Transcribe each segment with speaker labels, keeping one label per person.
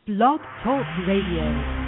Speaker 1: Blog Talk Radio.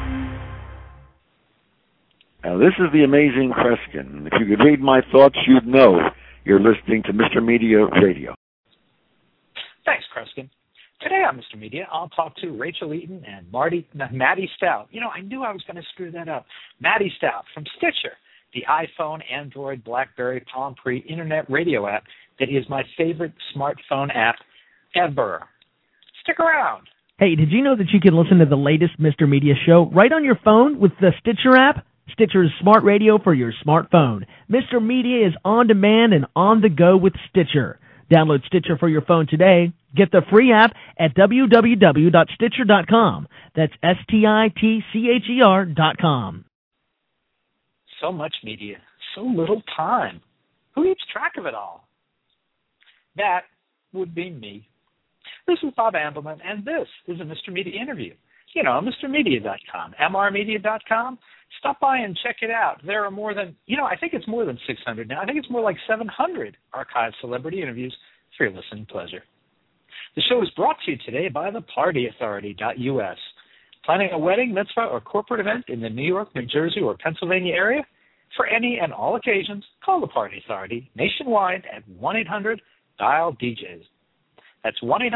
Speaker 2: Now, this is the amazing Kreskin. If you could read my thoughts, you'd know you're listening to Mr. Media Radio.
Speaker 3: Thanks, Kreskin. Today on Mr. Media, I'll talk to Rachel Eaton and Maddie Stout. You know, I knew I was going to screw that up. Maddie Stout from Stitcher, the iPhone, Android, BlackBerry, Palm Pre Internet radio app that is my favorite smartphone app ever. Stick around.
Speaker 4: Hey, did you know that you can listen to the latest Mr. Media show right on your phone with the Stitcher app? Stitcher's smart radio for your smartphone. Mr. Media is on demand and on the go with Stitcher. Download Stitcher for your phone today. Get the free app at www.stitcher.com. That's STITCHER.com.
Speaker 3: So much media, so little time. Who keeps track of it all? That would be me. This is Bob Ambleman, and this is a Mr. Media interview. You know, MrMedia.com, MRMedia.com. Stop by and check it out. There are more than, I think it's more than 600 now. I think it's more like 700 archived celebrity interviews for your listening pleasure. The show is brought to you today by thepartyauthority.us. Planning a wedding, mitzvah, or corporate event in the New York, New Jersey, or Pennsylvania area? For any and all occasions, call the Party Authority nationwide at 1-800-DIAL-DJs. That's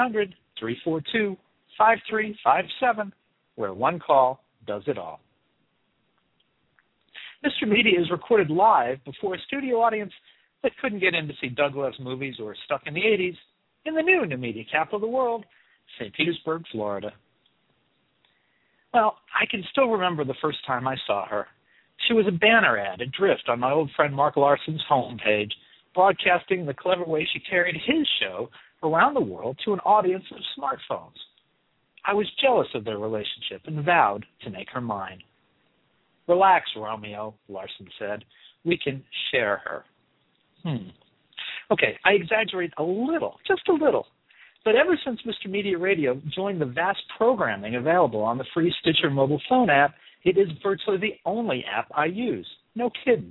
Speaker 3: 1-800-342-5357, where one call does it all. Mr. Media is recorded live before a studio audience that couldn't get in to see Doug Loves Movies or Stuck in the 80s in the new media capital of the world, St. Petersburg, Florida. Well, I can still remember the first time I saw her. She was a banner ad adrift on my old friend Mark Larson's homepage, broadcasting the clever way she carried his show around the world to an audience of smartphones. I was jealous of their relationship and vowed to make her mine. Relax, Romeo, Larson said. We can share her. Okay, I exaggerate a little, just a little. But ever since Mr. Media Radio joined the vast programming available on the free Stitcher mobile phone app, it is virtually the only app I use. No kidding.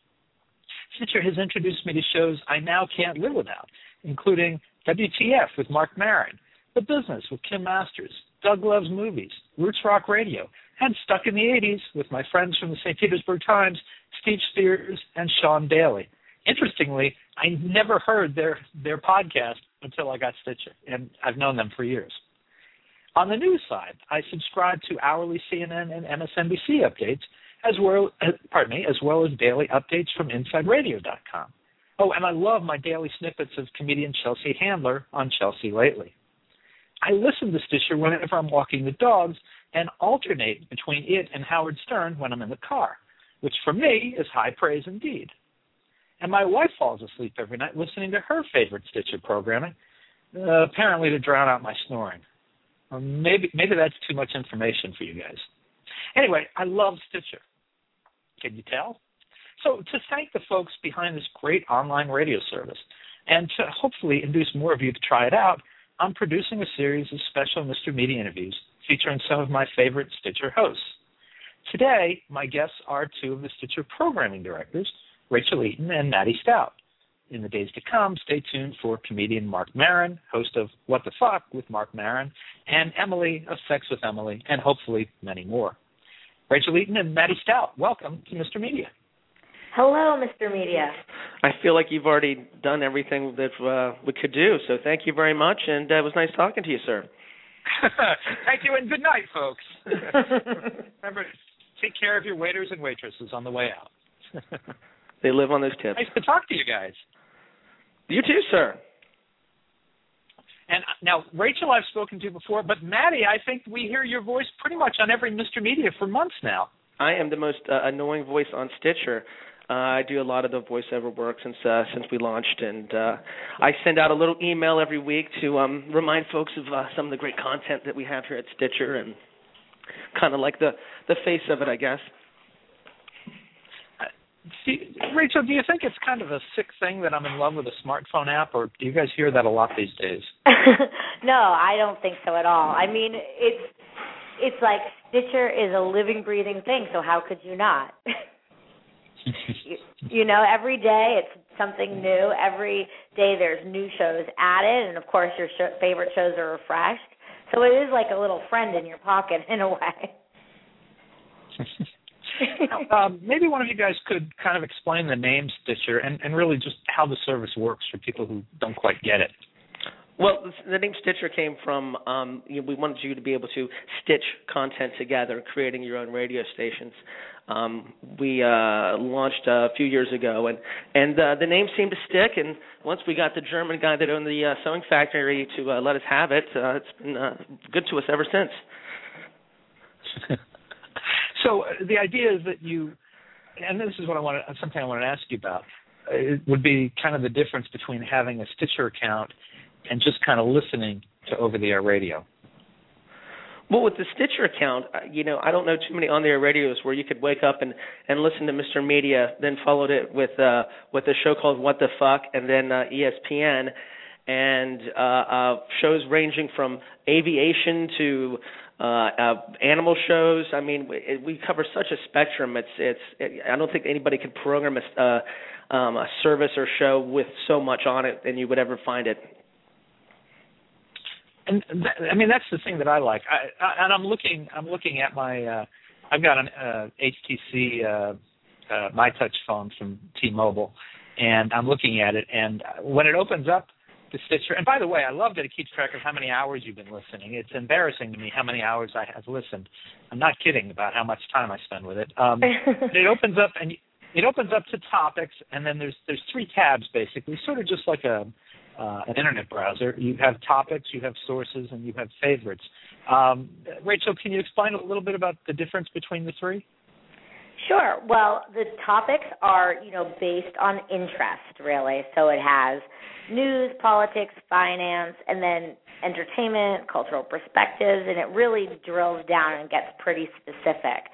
Speaker 3: Stitcher has introduced me to shows I now can't live without, including WTF with Mark Maron, The Business with Kim Masters, Doug Loves Movies, Roots Rock Radio, and Stuck in the 80s with my friends from the St. Petersburg Times, Steve Spears and Sean Daly. Interestingly, I never heard their podcast until I got Stitcher, and I've known them for years. On the news side, I subscribe to hourly CNN and MSNBC updates, as well as daily updates from InsideRadio.com. Oh, and I love my daily snippets of comedian Chelsea Handler on Chelsea Lately. I listen to Stitcher whenever I'm walking the dogs and alternate between it and Howard Stern when I'm in the car, which for me is high praise indeed. And my wife falls asleep every night listening to her favorite Stitcher programming, apparently to drown out my snoring. Or maybe that's too much information for you guys. Anyway, I love Stitcher. Can you tell? So to thank the folks behind this great online radio service and to hopefully induce more of you to try it out, I'm producing a series of special Mr. Media interviews featuring some of my favorite Stitcher hosts. Today, my guests are two of the Stitcher programming directors, Rachel Eaton and Maddie Stout. In the days to come, stay tuned for comedian Mark Maron, host of What the Fuck with Mark Maron, and Emily of Sex with Emily, and hopefully many more. Rachel Eaton and Maddie Stout, welcome to Mr. Media.
Speaker 5: Hello, Mr. Media.
Speaker 6: I feel like you've already done everything that we could do, so thank you very much, and it was nice talking to you, sir.
Speaker 3: Thank you, and good night, folks. Remember, take care of your waiters and waitresses on the way out.
Speaker 6: They live on those tips.
Speaker 3: Nice to talk to you guys.
Speaker 6: You too, sir.
Speaker 3: And now, Rachel I've spoken to before, but Maddie, I think we hear your voice pretty much on every Mr. Media for months now.
Speaker 6: I am the most annoying voice on Stitcher. I do a lot of the voiceover work since we launched, and I send out a little email every week to remind folks of some of the great content that we have here at Stitcher, and kind of like the face of it, I guess.
Speaker 3: See, Rachel, do you think it's kind of a sick thing that I'm in love with a smartphone app, or do you guys hear that a lot these days?
Speaker 5: No, I don't think so at all. I mean, it's like Stitcher is a living, breathing thing, so how could you not? you know, every day it's something new. Every day there's new shows added, and, of course, your favorite shows are refreshed. So it is like a little friend in your pocket in a way.
Speaker 3: Maybe one of you guys could kind of explain the name Stitcher and really just how the service works for people who don't quite get it.
Speaker 6: Well, the name Stitcher came from, we wanted you to be able to stitch content together, creating your own radio stations. We launched a few years ago, and the name seemed to stick, and once we got the German guy that owned the sewing factory to let us have it, it's been good to us ever since.
Speaker 3: So the idea is that you, and this is what something I want to ask you about, it would be kind of the difference between having a Stitcher account and just kind of listening to over-the-air radio.
Speaker 6: Well, with the Stitcher account, I don't know too many on-the-air radios where you could wake up and listen to Mr. Media, then followed it with a show called What the Fuck, and then ESPN, and shows ranging from aviation to animal shows. I mean, we cover such a spectrum. I don't think anybody could program a service or show with so much on it than you would ever find it.
Speaker 3: And that's the thing that I like. I'm looking at my. I've got an HTC MyTouch phone from T-Mobile, and I'm looking at it. And when it opens up the Stitcher, and by the way, I love that it keeps track of how many hours you've been listening. It's embarrassing to me how many hours I have listened. I'm not kidding about how much time I spend with it. It opens up to topics, and then there's 3 tabs basically, sort of just like an internet browser. You have topics, you have sources, and you have favorites. Rachel, can you explain a little bit about the difference between the 3?
Speaker 5: Sure. Well, the topics are, based on interest, really. So it has news, politics, finance, and then entertainment, cultural perspectives, and it really drills down and gets pretty specific.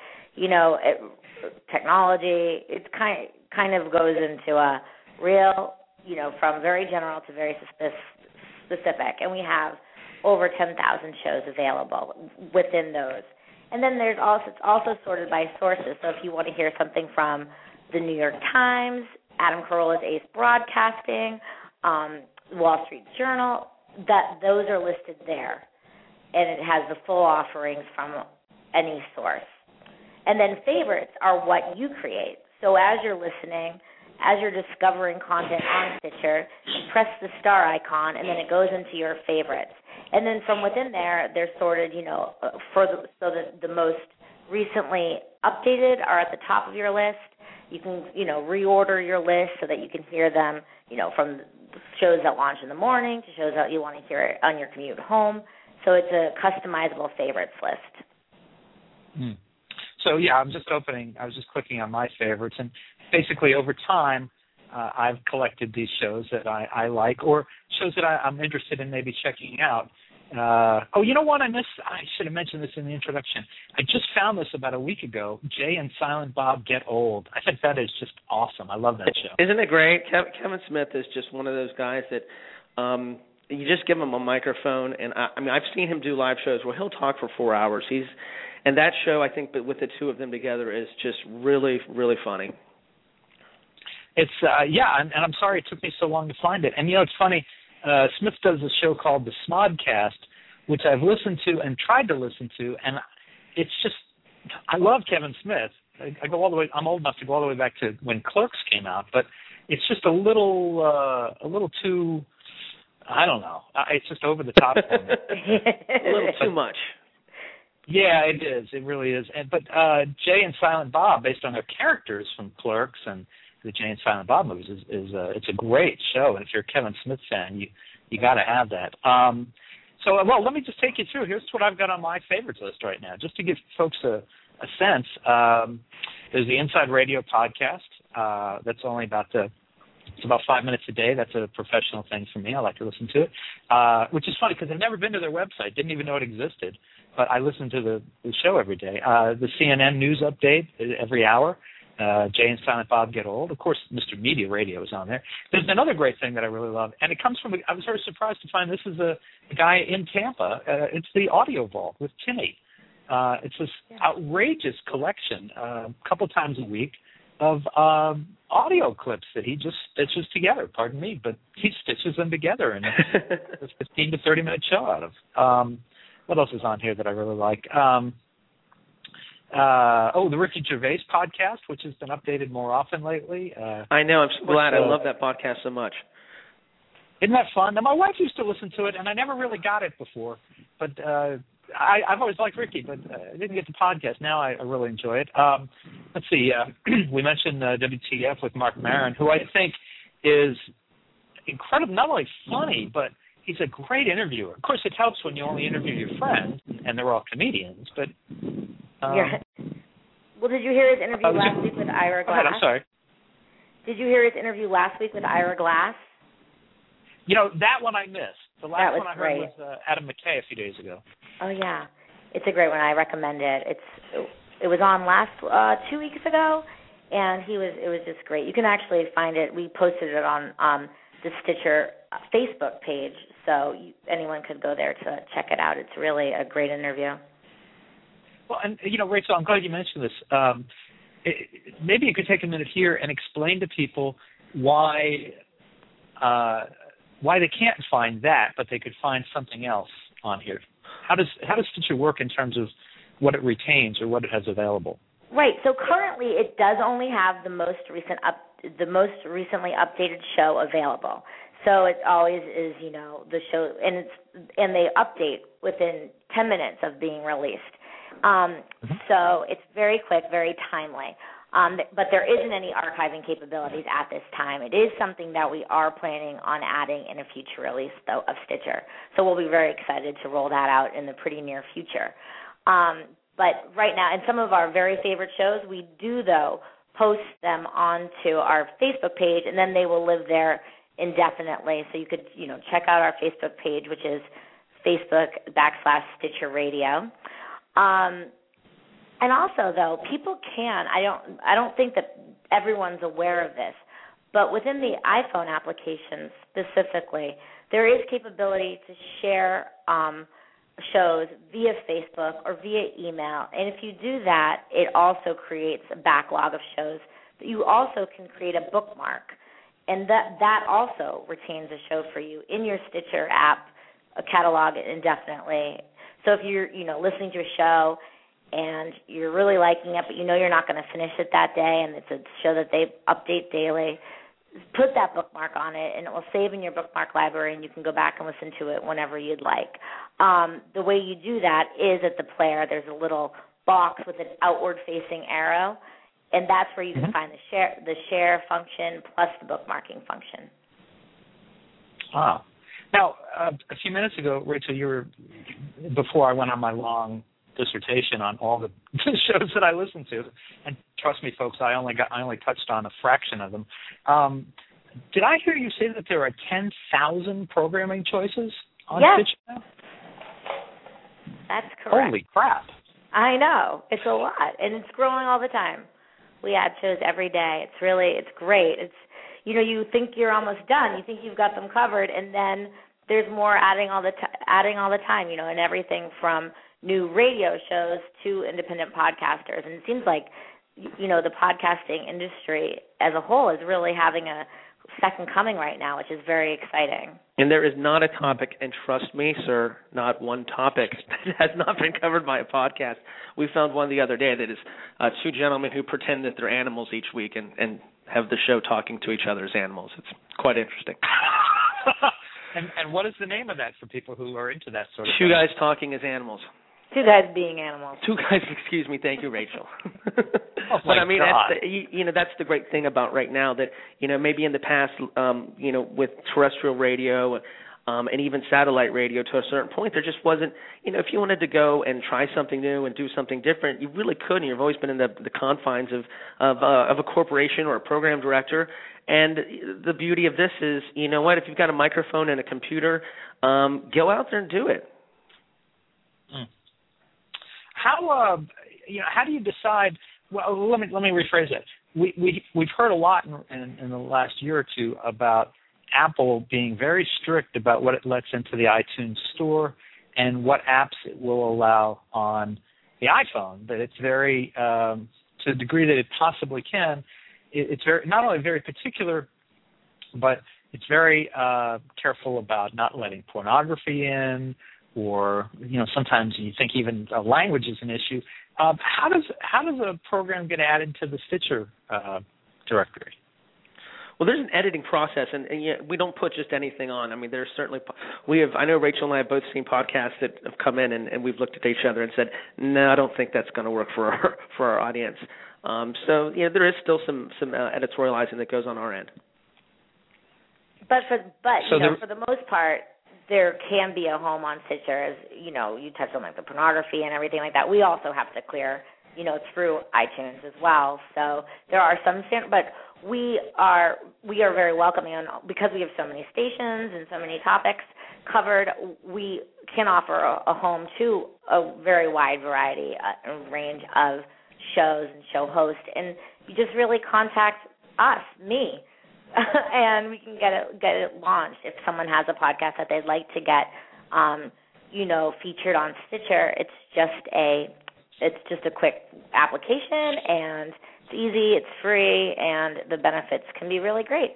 Speaker 5: Technology, it kind of goes into a real, from very general to very specific, and we have over 10,000 shows available within those. And then it's also sorted by sources. So if you want to hear something from the New York Times, Adam Carolla's Ace Broadcasting, Wall Street Journal, those are listed there, and it has the full offerings from any source. And then favorites are what you create. So as you're listening, as you're discovering content on Stitcher, you press the star icon, and then it goes into your favorites. And then from within there, they're sorted, so that the most recently updated are at the top of your list. You can, reorder your list so that you can hear them, from shows that launch in the morning to shows that you want to hear it on your commute home. So it's a customizable favorites list.
Speaker 3: So, yeah, I was just clicking on my favorites, and basically over time, I've collected these shows that I like, or shows that I'm interested in maybe checking out. You know what I missed? I should have mentioned this in the introduction. I just found this about a week ago. Jay and Silent Bob Get Old. I think that is just awesome. I love that show.
Speaker 6: Isn't it great? Kevin Smith is just one of those guys that you just give him a microphone, and I've seen him do live shows where he'll talk for 4 hours. And that show, I think, with the two of them together, is just really, really funny.
Speaker 3: It's and I'm sorry it took me so long to find it. And it's funny. Smith does a show called the Smodcast, which I've listened to and tried to listen to, and it's just I love Kevin Smith. I go all the way. I'm old enough to go all the way back to when Clerks came out, but it's just a little too. I don't know. It's just over the top for me.
Speaker 6: A little too much.
Speaker 3: Yeah, it is. It really is. But Jay and Silent Bob, based on their characters from Clerks and the Jay and Silent Bob movies, it's a great show. And if you're a Kevin Smith fan, you got to have that. Let me just take you through. Here's what I've got on my favorites list right now, just to give folks a sense. There's the Inside Radio podcast. That's only it's about 5 minutes a day. That's a professional thing for me. I like to listen to it, which is funny because I've never been to their website, didn't even know it existed, but I listen to the show every day. The CNN News Update every hour. Jay and Silent Bob Get Old. Of course, Mr. Media Radio is on there. There's another great thing that I really love, and it comes from, I was very surprised to find this is a guy in Tampa. It's the Audio Vault with Timmy. It's this outrageous collection, a couple times a week, of audio clips that he just stitches together. Pardon me, but he stitches them together in a 15 to 30 minute show out of. What else is on here that I really like? The Ricky Gervais podcast, which has been updated more often lately.
Speaker 6: I know. I'm so glad. I love that podcast so much.
Speaker 3: Isn't that fun? Now, my wife used to listen to it, and I never really got it before. But I've always liked Ricky, but I didn't get the podcast. Now I really enjoy it. Let's see. We mentioned WTF with Marc Maron, who I think is incredible, not only funny, but he's a great interviewer. Of course, it helps when you only interview your friends, and they're all comedians. But
Speaker 5: well, did you hear his interview last week with Ira Glass?
Speaker 3: I'm sorry.
Speaker 5: Did you hear his interview last week with Ira Glass?
Speaker 3: You know, that one I missed. The last one I heard
Speaker 5: great.
Speaker 3: was Adam McKay a few days ago.
Speaker 5: Oh, yeah. It's a great one. I recommend it. It was on last 2 weeks ago, and it was just great. You can actually find it. We posted it on the Stitcher Facebook page, so anyone could go there to check it out. It's really a great interview.
Speaker 3: Well, and, Rachel, I'm glad you mentioned this. Maybe you could take a minute here and explain to people why they can't find that, but they could find something else on here. How does Stitcher work in terms of what it retains or what it has available?
Speaker 5: Right. So currently, it does only have the most recently updated show available. So it always is, the show, and they update within 10 minutes of being released. So it's very quick, very timely. But there isn't any archiving capabilities at this time. It is something that we are planning on adding in a future release, though, of Stitcher. So we'll be very excited to roll that out in the pretty near future. But right now, in some of our very favorite shows, we do, though, post them onto our Facebook page, and then they will live there indefinitely. So you could, check out our Facebook page, which is Facebook.com/Stitcher Radio. And also, though, people can. I don't think that everyone's aware of this, but within the iPhone application specifically, there is capability to share shows via Facebook or via email. And if you do that, it also creates a backlog of shows. You also can create a bookmark, and that also retains a show for you in your Stitcher app, catalog it indefinitely. So if you're listening to a show and you're really liking it, but you're not going to finish it that day, and it's a show that they update daily, put that bookmark on it, and it will save in your bookmark library, and you can go back and listen to it whenever you'd like. The way you do that is at the player. There's a little box with an outward-facing arrow, and that's where you can find the share function plus the bookmarking function.
Speaker 3: Wow. Now, a few minutes ago, Rachel, before I went on my long dissertation on all the shows that I listen to, and trust me, folks, I only touched on a fraction of them. Did I hear you say that there are 10,000 programming choices on Stitcher now?
Speaker 5: That's correct.
Speaker 3: Holy crap!
Speaker 5: I know, it's a lot, and it's growing all the time. We add shows every day. It's great. It's you think you're almost done. You think you've got them covered, and then there's more adding all the time. And everything from new radio shows to independent podcasters. And it seems like, the podcasting industry as a whole is really having a second coming right now, which is very exciting.
Speaker 6: And there is not a topic, and trust me, sir, not one topic that has not been covered by a podcast. We found one the other day that is two gentlemen who pretend that they're animals each week and have the show talking to each other as animals. It's quite interesting.
Speaker 3: And what is the name of that for people who are into that sort of
Speaker 6: thing?
Speaker 3: Two
Speaker 6: guys talking as animals.
Speaker 5: Two guys being animals.
Speaker 6: Two guys, excuse me. Thank you, Rachel.
Speaker 3: Oh,
Speaker 6: but I mean,
Speaker 3: God.
Speaker 6: That's the great thing about right now that, maybe in the past, with terrestrial radio and even satellite radio to a certain point, there just wasn't, if you wanted to go and try something new and do something different, you really couldn't. You've always been in the confines of a corporation or a program director. And the beauty of this is, if you've got a microphone and a computer, go out there and do it.
Speaker 3: How do you decide? Well, let me rephrase it. We've heard a lot in the last year or two about Apple being very strict about what it lets into the iTunes store and what apps it will allow on the iPhone. That it's very, to the degree that it possibly can, it's very not only very particular, but it's very careful about not letting pornography in or sometimes you think even language is an issue. How does a program get added to the Stitcher directory?
Speaker 6: Well, there's an editing process, and we don't put just anything on. I mean, there's certainly I know Rachel and I have both seen podcasts that have come in, and we've looked at each other and said, no, I don't think that's going to work for our audience. So there is still some editorializing that goes on our end.
Speaker 5: But for the most part, there can be a home on Stitcher, as you touched on like the pornography and everything like that. We also have to clear, through iTunes as well. So there are some but we are very welcoming, and because we have so many stations and so many topics covered, we can offer a home to a very wide variety, a range of shows and show hosts. And you just really contact me. And we can get it launched. If someone has a podcast that they'd like to get, featured on Stitcher, it's just a quick application, and it's easy, it's free, and the benefits can be really great.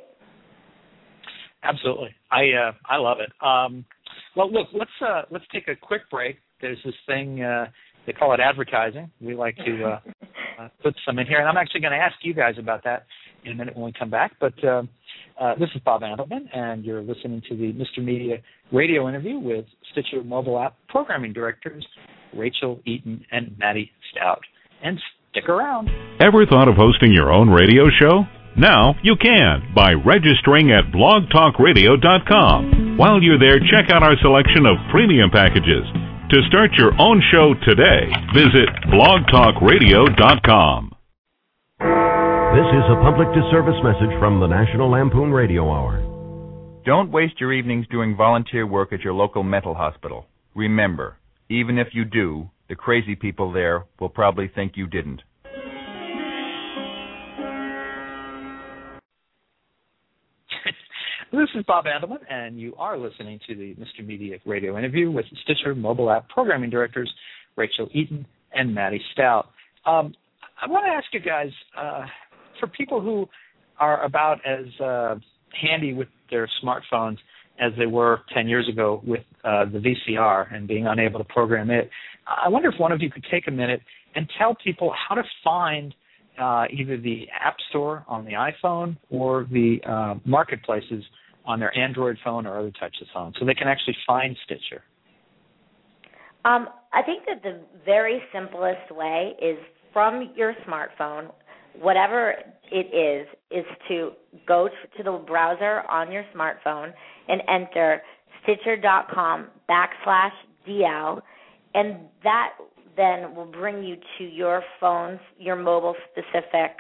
Speaker 3: Absolutely, I love it. Well, look, let's take a quick break. There's this thing they call it advertising. We like to put some in here, and I'm actually going to ask you guys about that in a minute when we come back. But this is Bob Andelman, and you're listening to the Mr. Media radio interview with Stitcher mobile app programming directors Rachel Eaton and Maddie Stout. And stick around.
Speaker 1: Ever thought of hosting your own radio show? Now you can by registering at blogtalkradio.com. While you're there, check out our selection of premium packages. To start your own show today, visit blogtalkradio.com.
Speaker 7: This is a public disservice message from the National Lampoon Radio Hour.
Speaker 8: Don't waste your evenings doing volunteer work at your local mental hospital. Remember, even if you do, the crazy people there will probably think you didn't.
Speaker 3: This is Bob Andelman, and you are listening to the Mr. Media radio interview with Stitcher mobile app programming directors Rachel Eaton and Maddie Stout. I want to ask you guys, for people who are about as handy with their smartphones as they were 10 years ago with the VCR and being unable to program it, I wonder if one of you could take a minute and tell people how to find either the App Store on the iPhone or the marketplaces on their Android phone or other types of phones, so they can actually find Stitcher.
Speaker 5: I think that the very simplest way is from your smartphone, whatever it is to go to the browser on your smartphone and enter Stitcher.com/DL, and that then will bring you to your phone's, your mobile-specific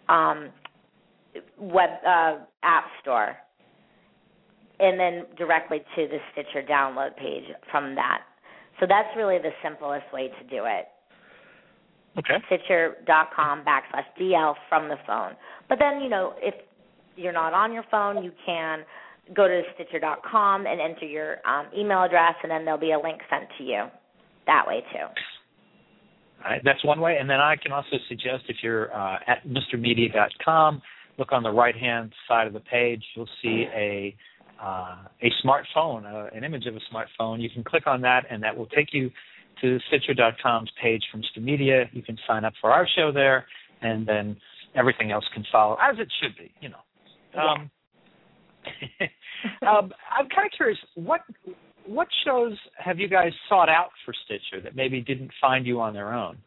Speaker 5: web app store, and then directly to the Stitcher download page from that. So that's really the simplest way to do it.
Speaker 3: Okay.
Speaker 5: Stitcher.com/DL from the phone. But then, if you're not on your phone, you can go to Stitcher.com and enter your email address, and then there'll be a link sent to you that way too.
Speaker 3: All right, that's one way. And then I can also suggest if you're at MrMedia.com, look on the right-hand side of the page. You'll see a smartphone, an image of a smartphone. You can click on that, and that will take you to Stitcher.com's page from Mr. Media. You can sign up for our show there, and then everything else can follow, as it should be, I'm kind of curious, what shows have you guys sought out for Stitcher that maybe didn't find you on their own?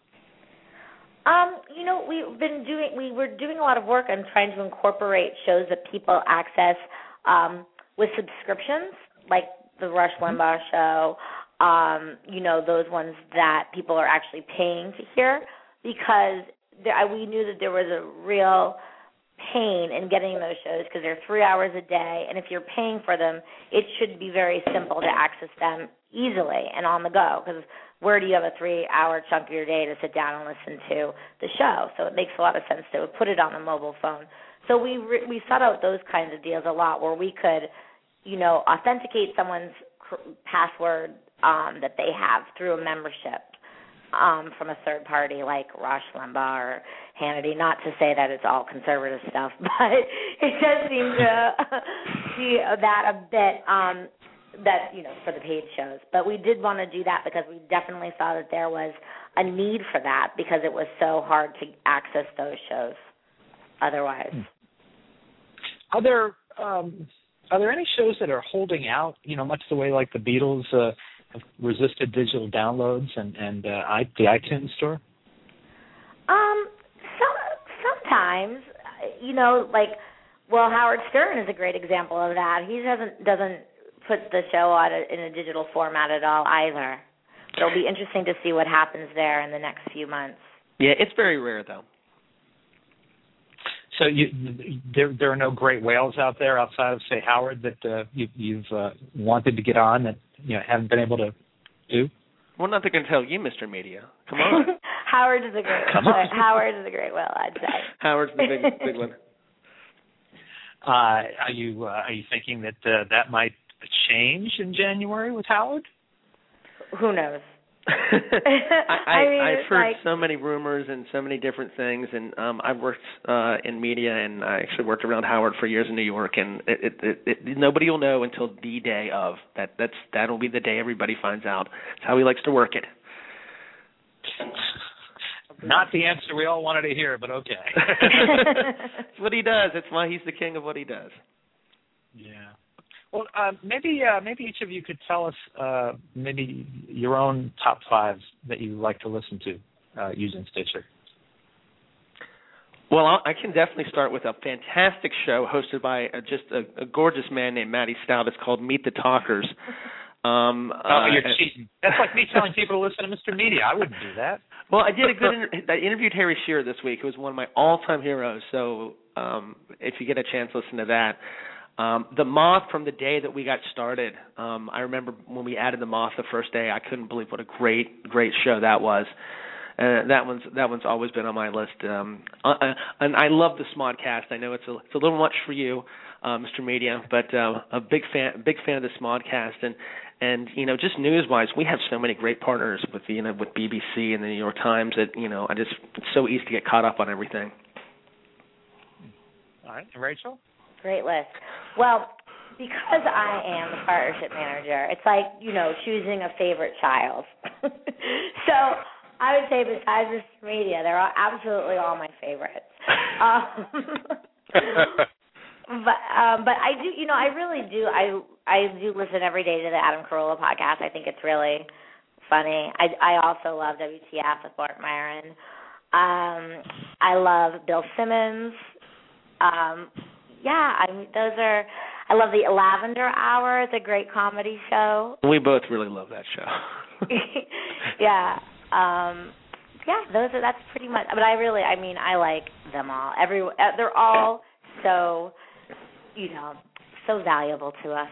Speaker 3: We were doing a lot of work on trying to incorporate shows that people access with subscriptions, like the Rush Limbaugh show, those ones that people are actually paying to hear, because we knew that there was a real pain in getting those shows because they're 3 hours a day, and if you're paying for them, it should be very simple to access them easily and on the go, because where do you have a 3-hour chunk of your day to sit down and listen to the show? So it makes a lot of sense to put it on a mobile phone. So we sought out those kinds of deals a lot, where we could, authenticate someone's password that they have through a membership from a third party like Rush Limbaugh or Hannity. Not to say that it's all conservative stuff, but it does seem to be that a bit.
Speaker 5: that, for the paid shows. But we did want to do that because we definitely saw that there was a need for that because it was so hard to access those shows otherwise.
Speaker 3: Are there any shows that are holding out, much the way like the Beatles have resisted digital downloads and the iTunes store?
Speaker 5: Sometimes, Howard Stern is a great example of that. He doesn't put the show out in a digital format at all either. It'll be interesting to see what happens there in the next few months.
Speaker 6: Yeah, it's very rare though.
Speaker 3: So there are no great whales out there outside of, say, Howard that you've wanted to get on that haven't been able to do?
Speaker 6: Well, nothing can tell you, Mr. Media. Come on.
Speaker 5: Howard is a great whale, I'd say.
Speaker 6: Howard's the big one.
Speaker 3: Are you thinking that that might change in January with Howard?
Speaker 5: Who knows?
Speaker 6: I've heard so many rumors and so many different things, and I've worked in media, and I actually worked around Howard for years in New York, and nobody will know until the day of. That'll be the day everybody finds out. It's how he likes to work it.
Speaker 3: Not the answer we all wanted to hear, but okay.
Speaker 6: It's what he does. It's why he's the king of what he does.
Speaker 3: Yeah. Well, maybe each of you could tell us maybe your own top 5 that you like to listen to using Stitcher.
Speaker 6: Well, I can definitely start with a fantastic show hosted by just a gorgeous man named Matty Stout. It's called Meet the Talkers.
Speaker 3: You're cheating. That's like me telling people to listen to Mr. Media. I wouldn't do that.
Speaker 6: Well, I did I interviewed Harry Shearer this week, who was one of my all-time heroes. So if you get a chance, listen to that. The Moth, from the day that we got started, I remember when we added the Moth the first day, I couldn't believe what a great show that was. That one's always been on my list. And I love the Smodcast. I know it's a little much for you, Mr. Media, but a big fan of the Smodcast. And just news-wise, we have so many great partners with BBC and the New York Times that it's so easy to get caught up on everything.
Speaker 3: All right, and Rachel?
Speaker 5: Great list. Well, because I am the partnership manager, it's like, choosing a favorite child. So I would say besides Mr. Media, they're absolutely all my favorites. But I do, I really do. I do listen every day to the Adam Carolla podcast. I think it's really funny. I also love WTF with Mark Maron. I love Bill Simmons. I love the Lavender Hour. It's a great comedy show.
Speaker 6: We both really love that show.
Speaker 5: Yeah. That's pretty much. But I like them all. They're all so, so valuable to us.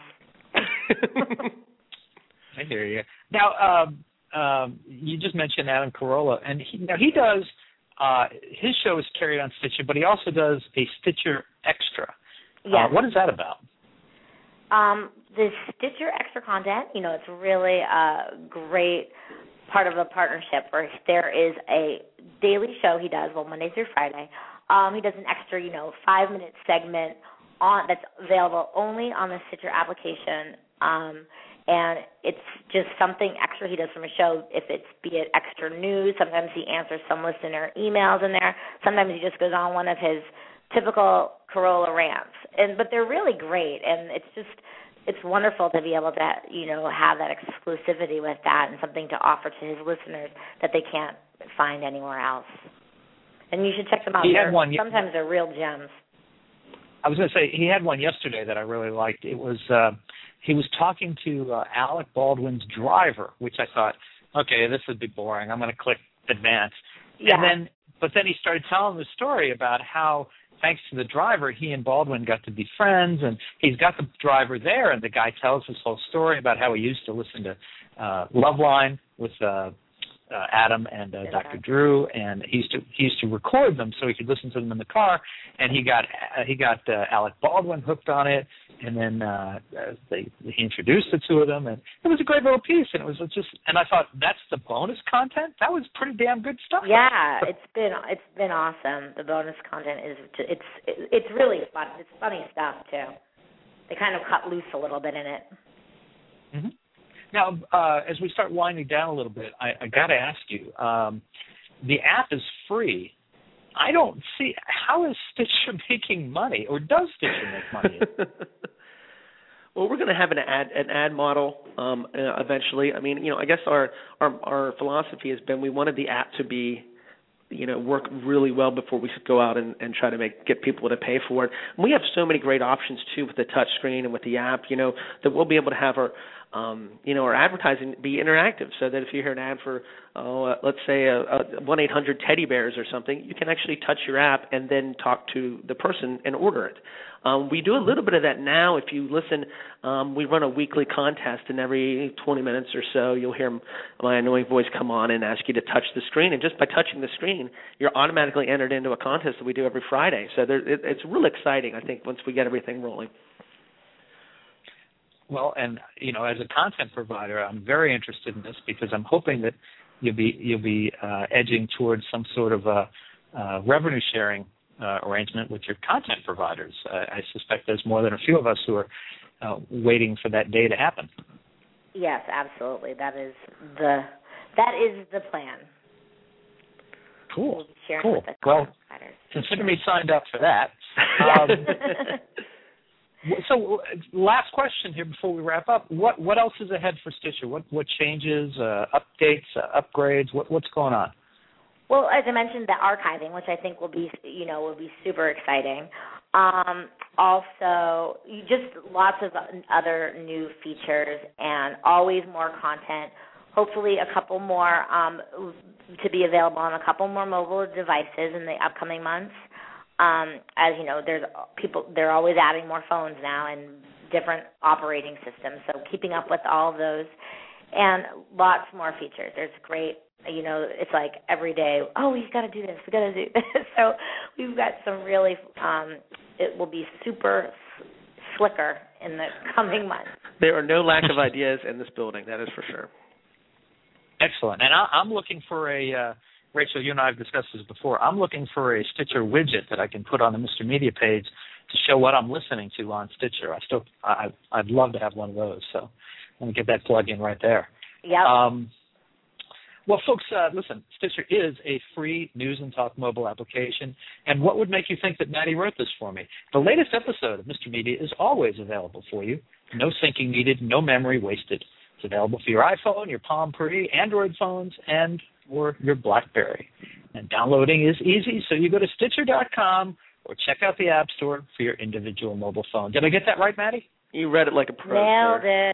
Speaker 3: I hear you. Now, you just mentioned Adam Carolla, and he does. His show is carried on Stitcher, but he also does a Stitcher Extra.
Speaker 5: Yes.
Speaker 3: What is that about?
Speaker 5: The Stitcher Extra content, it's really a great part of the partnership where there is a daily show he does, Monday through Friday. He does an extra, 5-minute segment that's available only on the Stitcher application. And it's just something extra he does from a show, be it extra news. Sometimes he answers some listener emails in there. Sometimes he just goes on one of his typical Carolla rants. But they're really great, and it's wonderful to be able to, have that exclusivity with that and something to offer to his listeners that they can't find anywhere else. And you should check them out. Sometimes they're real gems.
Speaker 3: I was going to say, he had one yesterday that I really liked. It was he was talking to Alec Baldwin's driver, which I thought, okay, this would be boring. I'm going to click advance.
Speaker 5: Yeah.
Speaker 3: But then he started telling the story about how, thanks to the driver, he and Baldwin got to be friends, and he's got the driver there, and the guy tells his whole story about how he used to listen to Loveline with Adam and Dr. Drew, and he used to record them so he could listen to them in the car, and he got Alec Baldwin hooked on it, and then he introduced the two of them, and it was a great little piece, and it was just, and I thought, that's the bonus content? That was pretty damn good stuff.
Speaker 5: Yeah, it's been awesome. The bonus content it's really fun. It's funny stuff too. They kind of cut loose a little bit in it.
Speaker 3: Mm-hmm. Now, as we start winding down a little bit, I got to ask you, the app is free. I don't see, how is Stitcher making money, or does Stitcher make money?
Speaker 6: Well, we're going to have an ad model eventually. I mean, I guess our philosophy has been we wanted the app to be, work really well before we go out and try to get people to pay for it. And we have so many great options too with the touch screen and with the app, that we'll be able to have our advertising be interactive, so that if you hear an ad for, let's say a 1-800 teddy bears or something, you can actually touch your app and then talk to the person and order it. We do a little bit of that now. If you listen, we run a weekly contest, and every 20 minutes or so, you'll hear my annoying voice come on and ask you to touch the screen. And just by touching the screen, you're automatically entered into a contest that we do every Friday. So it's really exciting, I think, once we get everything rolling.
Speaker 3: Well, and as a content provider, I'm very interested in this because I'm hoping that you'll be edging towards some sort of a revenue sharing arrangement with your content providers. I suspect there's more than a few of us who are waiting for that day to happen.
Speaker 5: Yes, absolutely. That is the plan.
Speaker 3: Cool.
Speaker 5: We'll be sharing
Speaker 3: cool.
Speaker 5: With the
Speaker 3: well,
Speaker 5: providers.
Speaker 3: Consider me signed up for that. So, last question here before we wrap up. What else is ahead for Stitcher? What changes, updates, upgrades? What's going on?
Speaker 5: Well, as I mentioned, the archiving, which I think will be super exciting. Also, just lots of other new features and always more content. Hopefully, a couple more to be available on a couple more mobile devices in the upcoming months. As you know, they're always adding more phones now and different operating systems. So keeping up with all of those, and lots more features. There's great. It's like every day, we've got to do this, we've got to do this. So we've got some really, it will be super slicker in the coming months.
Speaker 6: There are no lack of ideas in this building, that is for sure.
Speaker 3: Excellent. And I'm looking for Rachel, you and I have discussed this before, I'm looking for a Stitcher widget that I can put on the Mr. Media page to show what I'm listening to on Stitcher. I'd love to have one of those, so let me get that plug in right there.
Speaker 5: Yep.
Speaker 3: Well, folks, listen, Stitcher is a free news and talk mobile application, and what would make you think that Maddie wrote this for me? The latest episode of Mr. Media is always available for you. No syncing needed, no memory wasted. It's available for your iPhone, your Palm Pre, Android phones, or your BlackBerry. And downloading is easy, so you go to Stitcher.com or check out the App Store for your individual mobile phone. Did I get that right, Maddie?
Speaker 6: You read it like a pro.
Speaker 5: Nailed it.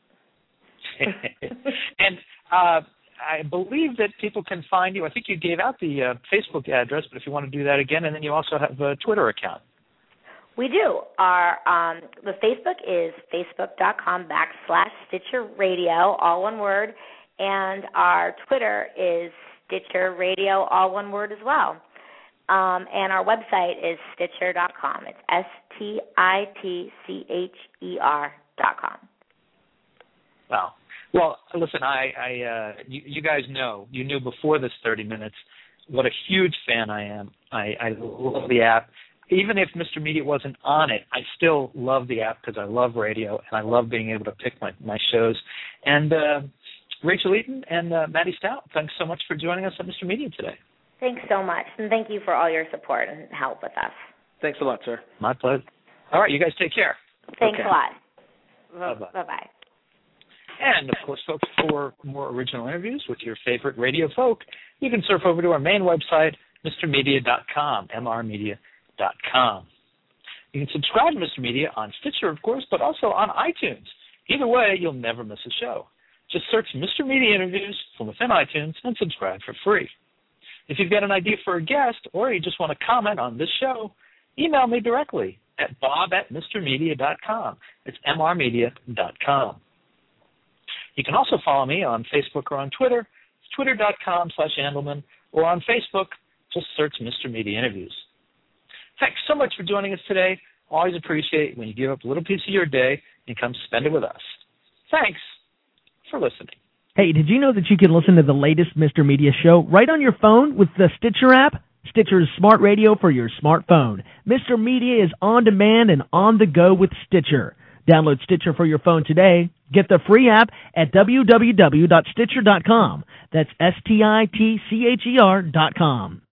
Speaker 3: And I believe that people can find you. I think you gave out the Facebook address, but if you want to do that again, and then you also have a Twitter account.
Speaker 5: We do. The Facebook is facebook.com/Stitcher Radio, all one word, and our Twitter is Stitcher Radio, all one word as well. And our website is Stitcher.com. It's STITCHER.com.
Speaker 3: Wow. Well, listen, you guys know, you knew before this 30 minutes what a huge fan I am. I love the app. Even if Mr. Media wasn't on it, I still love the app because I love radio and I love being able to pick my shows. And Rachel Eaton and Maddie Stout, thanks so much for joining us on Mr. Media today.
Speaker 5: Thanks so much, and thank you for all your support and help with us.
Speaker 6: Thanks a lot, sir.
Speaker 3: My pleasure. All right, you guys take care.
Speaker 5: Thanks
Speaker 6: a
Speaker 5: lot.
Speaker 3: Bye-bye.
Speaker 5: Bye-bye.
Speaker 3: And, of course, folks, for more original interviews with your favorite radio folk, you can surf over to our main website, mrmedia.com, mrmedia.com. You can subscribe to Mr. Media on Stitcher, of course, but also on iTunes. Either way, you'll never miss a show. Just search Mr. Media Interviews from within iTunes and subscribe for free. If you've got an idea for a guest or you just want to comment on this show, email me directly at bob@mrmedia.com. It's mrmedia.com. You can also follow me on Facebook or on Twitter, twitter.com/Andelman, or on Facebook, just search Mr. Media Interviews. Thanks so much for joining us today. Always appreciate when you give up a little piece of your day and come spend it with us. Thanks for listening.
Speaker 4: Hey, did you know that you can listen to the latest Mr. Media show right on your phone with the Stitcher app? Stitcher's smart radio for your smartphone. Mr. Media is on demand and on the go with Stitcher. Download Stitcher for your phone today. Get the free app at www.stitcher.com. That's STITCHER.com.